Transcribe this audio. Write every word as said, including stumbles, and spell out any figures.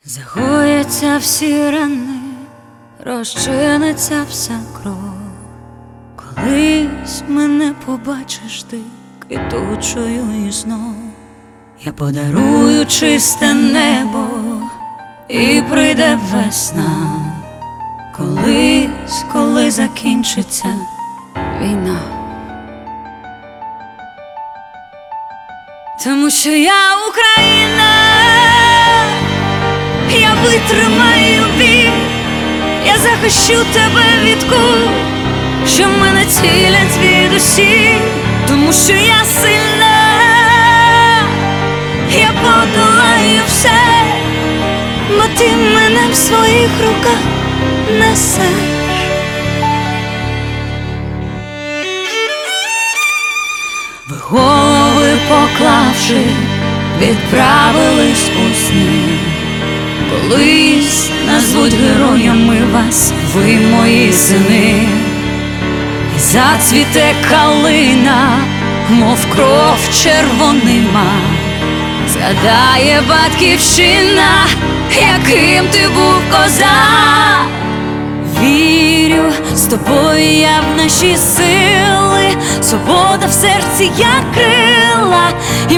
Загояться всі рани, розчиниться вся кров. Колись мене побачиш ти квітучою і знов. Я подарую чисте небо, і прийде весна. Колись, коли закінчиться війна. Тому що я Україна, я витримаю біль, я захищу тебе від куль, що мене цілять звідусіль. Тому що я сильна, я подолаю все, бо ти мене в своїх руках несеш. Ви голови поклавши, відправились у сни. Колись назвуть героями вас, ви мої сини. І зацвіте калина, мов кров червонима. Згадає батьківщина, яким ти був козак. Вірю, з тобою я в наші сили, свобода в серці, як крила.